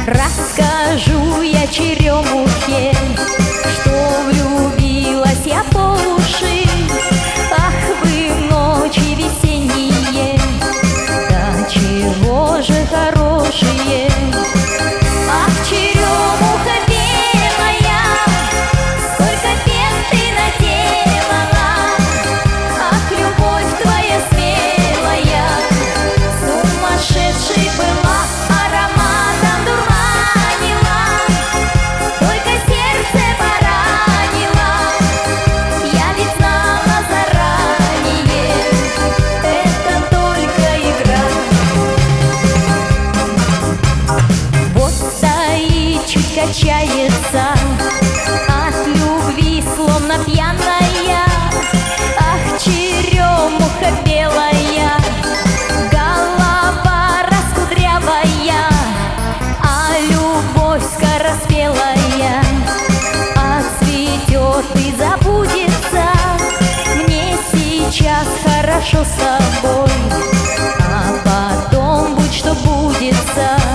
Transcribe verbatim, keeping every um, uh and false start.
Расскажу я черемухе, что влюбилась я по уши. Ах вы ночи весенние, да чего же хорошие. Ах, черемуха белая, сколько пен ты наделала. Ах, любовь твоя смелая, сумасшедшей была. Качается от любви, словно пьяная. Ах, черемуха белая, голова раскудрявая, а любовь скороспелая отцветет и забудется. Мне сейчас хорошо с тобой, а потом будь что будется.